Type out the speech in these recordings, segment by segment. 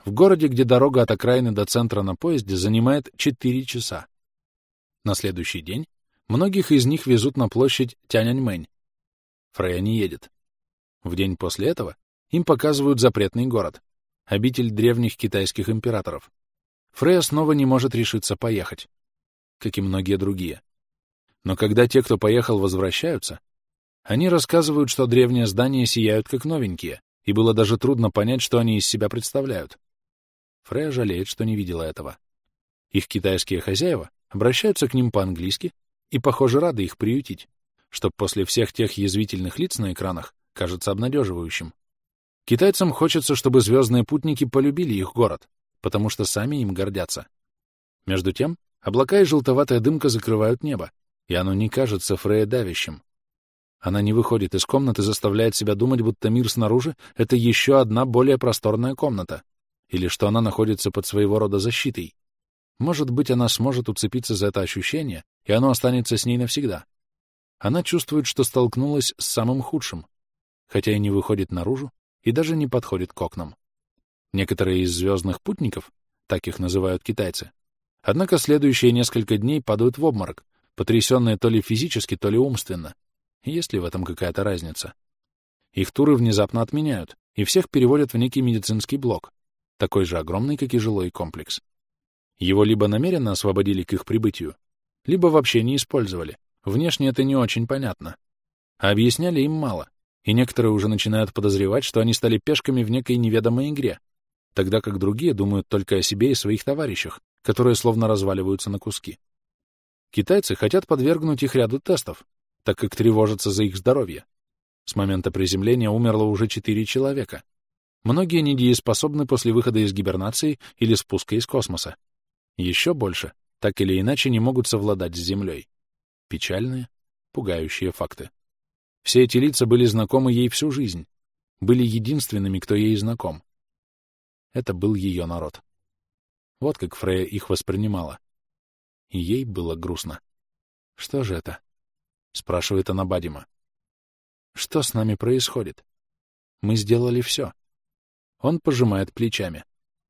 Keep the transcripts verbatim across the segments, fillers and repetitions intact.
в городе, где дорога от окраины до центра на поезде занимает четыре часа. На следующий день многих из них везут на площадь Тяньаньмэнь. Фрея не едет. В день после этого им показывают запретный город, обитель древних китайских императоров. Фрея снова не может решиться поехать, как и многие другие. Но когда те, кто поехал, возвращаются, они рассказывают, что древние здания сияют как новенькие, и было даже трудно понять, что они из себя представляют. Фрея жалеет, что не видела этого. Их китайские хозяева обращаются к ним по-английски и, похоже, рады их приютить, что после всех тех язвительных лиц на экранах кажется обнадеживающим. Китайцам хочется, чтобы звездные путники полюбили их город, потому что сами им гордятся. Между тем, облака и желтоватая дымка закрывают небо, и оно не кажется Фрейе давящим. Она не выходит из комнаты и заставляет себя думать, будто мир снаружи — это еще одна более просторная комната, или что она находится под своего рода защитой. Может быть, она сможет уцепиться за это ощущение, и оно останется с ней навсегда. Она чувствует, что столкнулась с самым худшим, хотя и не выходит наружу, и даже не подходит к окнам. Некоторые из звездных путников, так их называют китайцы, однако следующие несколько дней падают в обморок, потрясенные то ли физически, то ли умственно. Есть ли в этом какая-то разница? Их туры внезапно отменяют, и всех переводят в некий медицинский блок, такой же огромный, как и жилой комплекс. Его либо намеренно освободили к их прибытию, либо вообще не использовали. Внешне это не очень понятно. А объясняли им мало, и некоторые уже начинают подозревать, что они стали пешками в некой неведомой игре, тогда как другие думают только о себе и своих товарищах, которые словно разваливаются на куски. Китайцы хотят подвергнуть их ряду тестов, так как тревожатся за их здоровье. С момента приземления умерло уже четыре человека. Многие недееспособны после выхода из гибернации или спуска из космоса. Еще больше, так или иначе, не могут совладать с Землей. Печальные, пугающие факты. Все эти лица были знакомы ей всю жизнь, были единственными, кто ей знаком. Это был ее народ. Вот как Фрея их воспринимала. И ей было грустно. «Что же это?» — спрашивает она Бадима. «Что с нами происходит? Мы сделали все». Он пожимает плечами.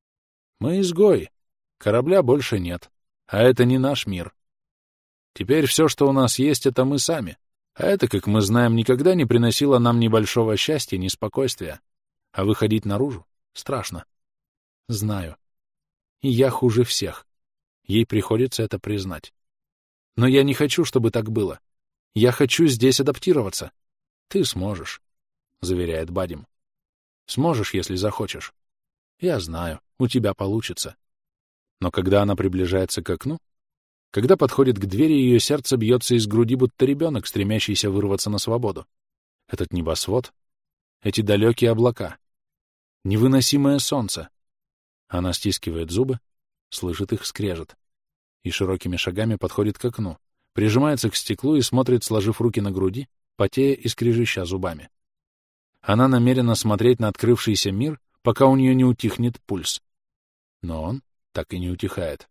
«Мы изгои. Корабля больше нет. А это не наш мир. Теперь все, что у нас есть, это мы сами. А это, как мы знаем, никогда не приносило нам ни большого счастья, ни спокойствия. А выходить наружу страшно. Знаю. И я хуже всех. Ей приходится это признать. Но я не хочу, чтобы так было. Я хочу здесь адаптироваться. Ты сможешь, — заверяет Бадим. Сможешь, если захочешь. Я знаю, у тебя получится. Но когда она приближается к окну, когда подходит к двери, ее сердце бьется из груди, будто ребенок, стремящийся вырваться на свободу. Этот небосвод, эти далекие облака, невыносимое солнце. Она стискивает зубы, слышит их скрежет и широкими шагами подходит к окну, прижимается к стеклу и смотрит, сложив руки на груди, потея и скрежеща зубами. Она намерена смотреть на открывшийся мир, пока у нее не утихнет пульс. Но он так и не утихает.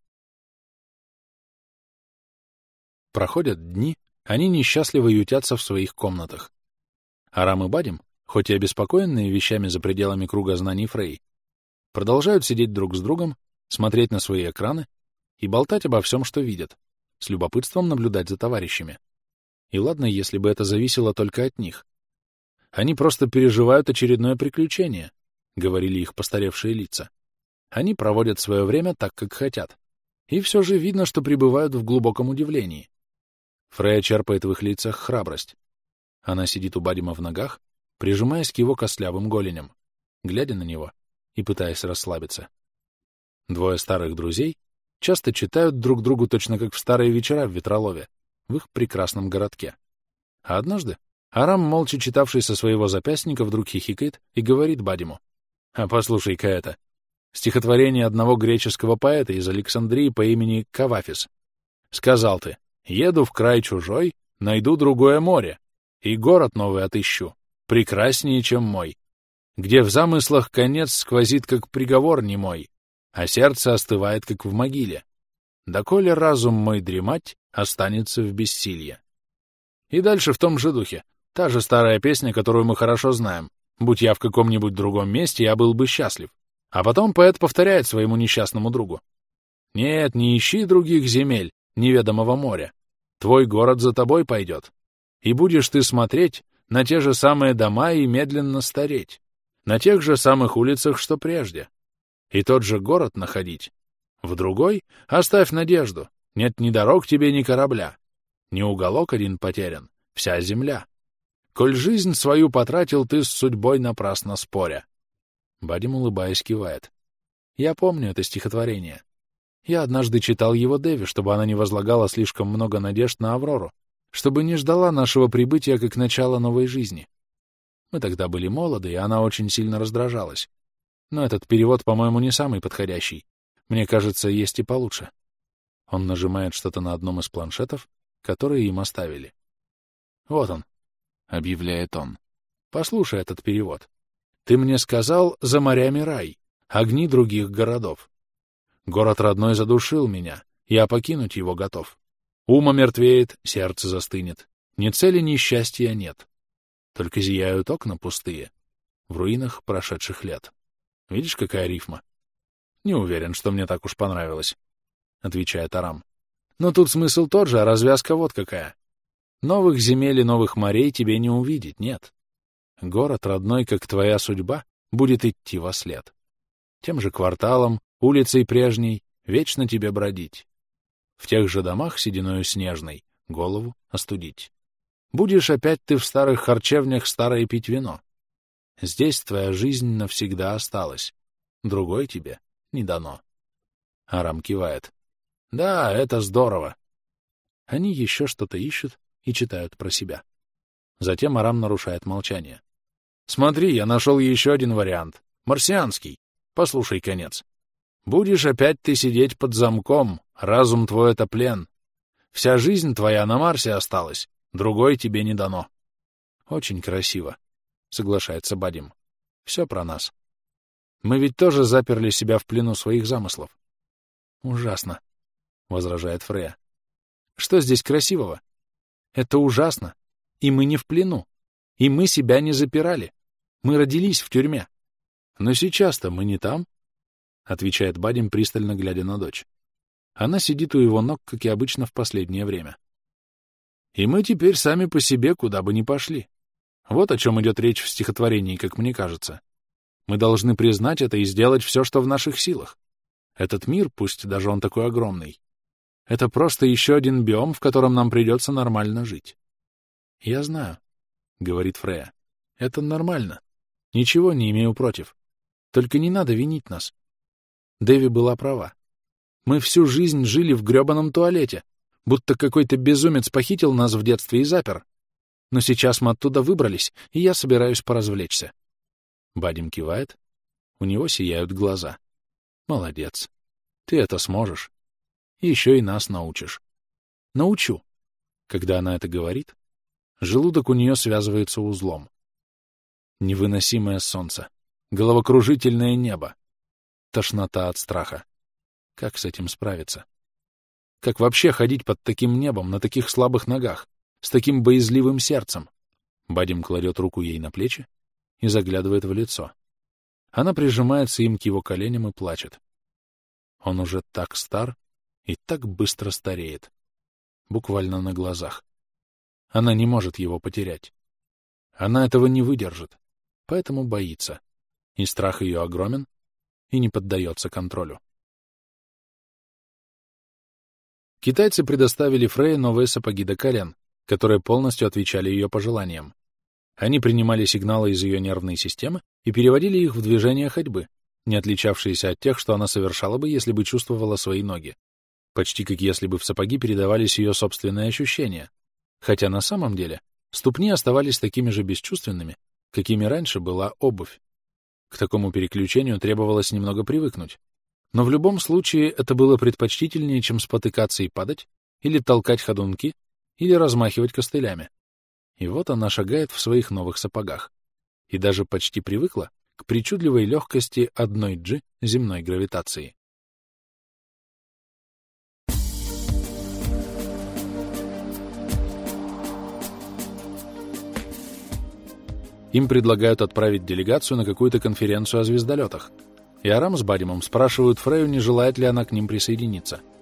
Проходят дни, они несчастливо ютятся в своих комнатах. Арам и Бадим, хоть и обеспокоенные вещами за пределами круга знаний Фрей, продолжают сидеть друг с другом, смотреть на свои экраны и болтать обо всем, что видят, с любопытством наблюдать за товарищами. И ладно, если бы это зависело только от них. Они просто переживают очередное приключение, — говорили их постаревшие лица. Они проводят свое время так, как хотят. И все же видно, что пребывают в глубоком удивлении. Фрея черпает в их лицах храбрость. Она сидит у Бадима в ногах, прижимаясь к его костлявым голеням, глядя на него и пытаясь расслабиться. Двое старых друзей часто читают друг другу точно как в старые вечера в Ветролове, в их прекрасном городке. А однажды Арам, молча читавший со своего запястника, вдруг хихикает и говорит Бадиму: «А послушай-ка это. Стихотворение одного греческого поэта из Александрии по имени Кавафис. Сказал ты: еду в край чужой, найду другое море, и город новый отыщу, прекраснее, чем мой, где в замыслах конец сквозит, как приговор немой, а сердце остывает, как в могиле. Доколе разум мой дремать, останется в бессилье». И дальше в том же духе. Та же старая песня, которую мы хорошо знаем. «Будь я в каком-нибудь другом месте, я был бы счастлив». А потом поэт повторяет своему несчастному другу. «Нет, не ищи других земель, неведомого моря. Твой город за тобой пойдет. И будешь ты смотреть на те же самые дома и медленно стареть, на тех же самых улицах, что прежде. И тот же город находить. В другой оставь надежду. Нет ни дорог тебе, ни корабля. Ни уголок один потерян, вся земля. Коль жизнь свою потратил ты с судьбой напрасно споря». Баддим, улыбаясь, кивает. «Я помню это стихотворение. Я однажды читал его Дэви, чтобы она не возлагала слишком много надежд на Аврору, чтобы не ждала нашего прибытия как начала новой жизни. Мы тогда были молоды, и она очень сильно раздражалась. Но этот перевод, по-моему, не самый подходящий. Мне кажется, есть и получше». Он нажимает что-то на одном из планшетов, которые им оставили. «Вот он», — объявляет он. «Послушай этот перевод. Ты мне сказал, за морями рай, огни других городов. Город родной задушил меня, я покинуть его готов. Ум омертвеет, сердце застынет, ни цели, ни счастья нет. Только зияют окна пустые, в руинах прошедших лет». Видишь, какая рифма? Не уверен, что мне так уж понравилось, — отвечает Арам. Но тут смысл тот же, а развязка вот какая. Новых земель и новых морей тебе не увидеть, нет. Город, родной, как твоя судьба, будет идти вослед. Тем же кварталом, улицей прежней, вечно тебе бродить. В тех же домах сединою снежной голову остудить. Будешь опять ты в старых харчевнях старое пить вино. Здесь твоя жизнь навсегда осталась, другой тебе не дано. Арам кивает. Да, это здорово. Они еще что-то ищут и читают про себя. Затем Арам нарушает молчание. Смотри, я нашел еще один вариант. Марсианский. Послушай конец. Будешь опять ты сидеть под замком, разум твой — это плен. Вся жизнь твоя на Марсе осталась, другой тебе не дано. Очень красиво, соглашается Баддим. Все про нас. Мы ведь тоже заперли себя в плену своих замыслов. Ужасно, возражает Фрея. Что здесь красивого? Это ужасно. И мы не в плену. И мы себя не запирали. Мы родились в тюрьме. Но сейчас-то мы не там, отвечает Баддим, пристально глядя на дочь. Она сидит у его ног, как и обычно в последнее время. И мы теперь сами по себе куда бы ни пошли. Вот о чем идет речь в стихотворении, как мне кажется. Мы должны признать это и сделать все, что в наших силах. Этот мир, пусть даже он такой огромный, это просто еще один биом, в котором нам придется нормально жить. Я знаю, — говорит Фрея, — это нормально. Ничего не имею против. Только не надо винить нас. Дэви была права. Мы всю жизнь жили в грёбаном туалете, будто какой-то безумец похитил нас в детстве и запер. Но сейчас мы оттуда выбрались, и я собираюсь поразвлечься. Баддим кивает. У него сияют глаза. Молодец. Ты это сможешь. И еще и нас научишь. Научу. Когда она это говорит, желудок у нее связывается узлом. Невыносимое солнце. Головокружительное небо. Тошнота от страха. Как с этим справиться? Как вообще ходить под таким небом, на таких слабых ногах, с таким боязливым сердцем? Баддим кладет руку ей на плечи и заглядывает в лицо. Она прижимается им к его коленям и плачет. Он уже так стар и так быстро стареет. Буквально на глазах. Она не может его потерять. Она этого не выдержит, поэтому боится. И страх ее огромен, и не поддается контролю. Китайцы предоставили Фрейе новые сапоги до колен, которые полностью отвечали ее пожеланиям. Они принимали сигналы из ее нервной системы и переводили их в движения ходьбы, не отличавшиеся от тех, что она совершала бы, если бы чувствовала свои ноги. Почти как если бы в сапоги передавались ее собственные ощущения, хотя на самом деле ступни оставались такими же бесчувственными, какими раньше была обувь. К такому переключению требовалось немного привыкнуть. Но в любом случае это было предпочтительнее, чем спотыкаться и падать, или толкать ходунки, или размахивать костылями. И вот она шагает в своих новых сапогах. И даже почти привыкла к причудливой легкости одной джи земной гравитации. Им предлагают отправить делегацию на какую-то конференцию о звездолетах. И Арам с Бадимом спрашивают Фрейю, не желает ли она к ним присоединиться.